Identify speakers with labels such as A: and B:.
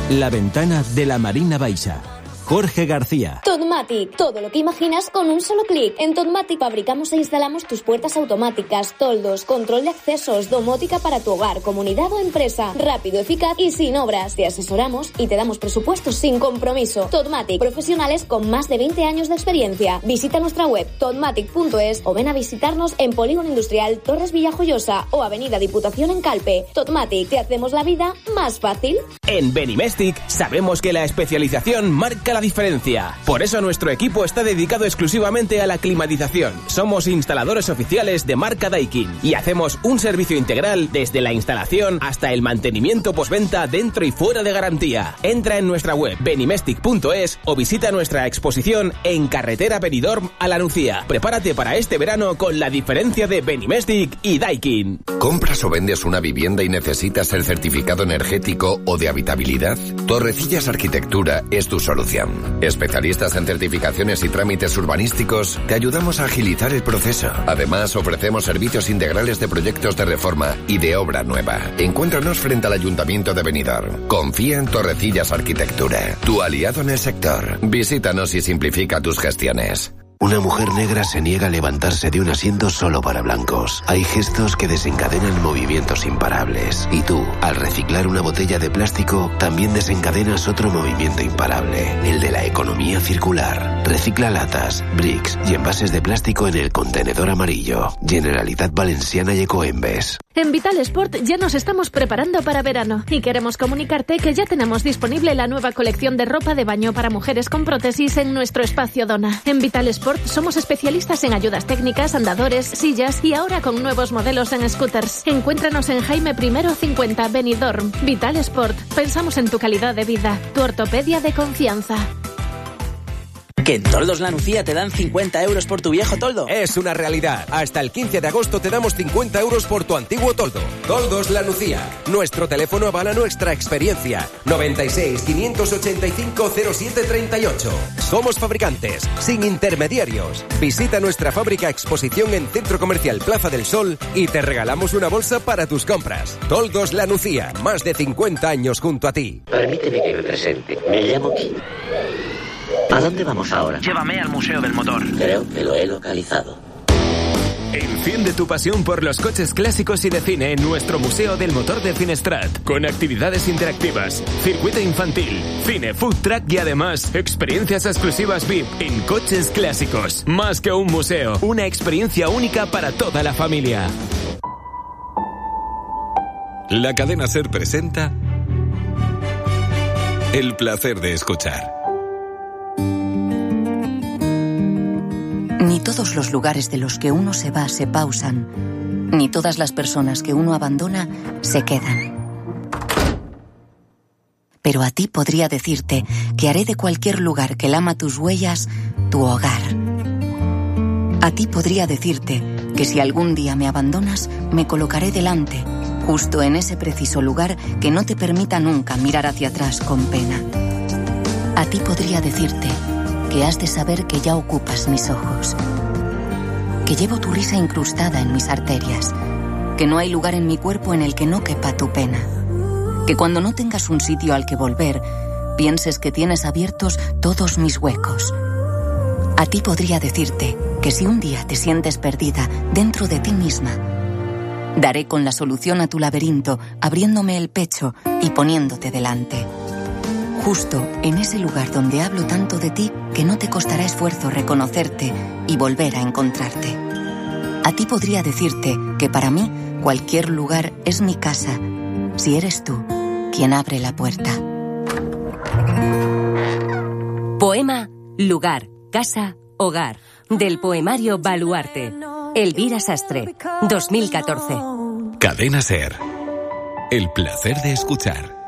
A: La ventana de la Marina Baixa. Jorge García.
B: Totmatic, todo lo que imaginas con un solo clic. En Totmatic fabricamos e instalamos tus puertas automáticas, toldos, control de accesos, domótica para tu hogar, comunidad o empresa. Rápido, eficaz y sin obras. Te asesoramos y te damos presupuestos sin compromiso. Totmatic, profesionales con más de 20 años de experiencia. Visita nuestra web totmatic.es o ven a visitarnos en Polígono Industrial Torres Villajoyosa o Avenida Diputación en Calpe. Totmatic, te hacemos la vida más fácil.
C: En Benimestic sabemos que la especialización marca la diferencia. Por eso nuestro equipo está dedicado exclusivamente a la climatización. Somos instaladores oficiales de marca Daikin y hacemos un servicio integral desde la instalación hasta el mantenimiento postventa dentro y fuera de garantía. Entra en nuestra web benimestic.es o visita nuestra exposición en Carretera Benidorm a La Nucía. Prepárate para este verano con la diferencia de Benimestic y Daikin.
D: ¿Compras o vendes una vivienda y necesitas el certificado energético o de habitabilidad? Torrecillas Arquitectura es tu solución. Especialistas en certificaciones y trámites urbanísticos, te ayudamos a agilizar el proceso. Además, ofrecemos servicios integrales de proyectos de reforma y de obra nueva. Encuéntranos frente al Ayuntamiento de Benidorm. Confía en Torrecillas Arquitectura, tu aliado en el sector. Visítanos y simplifica tus gestiones.
E: Una mujer negra se niega a levantarse de un asiento solo para blancos. Hay gestos que desencadenan movimientos imparables. Y tú, al reciclar una botella de plástico, también desencadenas otro movimiento imparable, el de la economía circular. Recicla latas, bricks y envases de plástico en el contenedor amarillo. Generalitat Valenciana y Ecoembes.
F: En Vital Sport ya nos estamos preparando para verano y queremos comunicarte que ya tenemos disponible la nueva colección de ropa de baño para mujeres con prótesis en nuestro espacio Dona. En Vital Sport somos especialistas en ayudas técnicas, andadores, sillas y ahora con nuevos modelos en scooters. Encuéntranos en Jaime I 50 Benidorm. Vital Sport. Pensamos en tu calidad de vida. Tu ortopedia de confianza.
G: ¿Que en Toldos La Nucía te dan 50 euros por tu viejo toldo?
H: Es una realidad. Hasta el 15 de agosto te damos 50 euros por tu antiguo toldo. Toldos La Nucía. Nuestro teléfono avala nuestra experiencia. 96 585 0738. Somos fabricantes, sin intermediarios. Visita nuestra fábrica exposición en Centro Comercial Plaza del Sol y te regalamos una bolsa para tus compras. Toldos La Nucía. Más de 50 años junto a ti.
I: Permíteme que me presente. Me llamo Kim. ¿A dónde vamos ahora?
G: Llévame al Museo del Motor.
I: Creo que lo he localizado.
J: Enciende tu pasión por los coches clásicos y de cine en nuestro Museo del Motor de Finestrat, con actividades interactivas, circuito infantil, cine, food truck y además experiencias exclusivas VIP en coches clásicos. Más que un museo, una experiencia única para toda la familia.
K: La cadena SER presenta El placer de escuchar.
L: Ni todos los lugares de los que uno se va se pausan, ni todas las personas que uno abandona se quedan. Pero a ti podría decirte que haré de cualquier lugar que lama tus huellas tu hogar. A ti podría decirte que si algún día me abandonas, me colocaré delante, justo en ese preciso lugar que no te permita nunca mirar hacia atrás con pena. A ti podría decirte que has de saber que ya ocupas mis ojos, que llevo tu risa incrustada en mis arterias, que no hay lugar en mi cuerpo en el que no quepa tu pena, que cuando no tengas un sitio al que volver, pienses que tienes abiertos todos mis huecos. A ti podría decirte que si un día te sientes perdida dentro de ti misma, daré con la solución a tu laberinto, abriéndome el pecho y poniéndote delante. Justo en ese lugar donde hablo tanto de ti que no te costará esfuerzo reconocerte y volver a encontrarte. A ti podría decirte que para mí cualquier lugar es mi casa, si eres tú quien abre la puerta.
M: Poema Lugar, Casa, Hogar, del poemario Baluarte. Elvira Sastre, 2014.
K: Cadena SER. El placer de escuchar.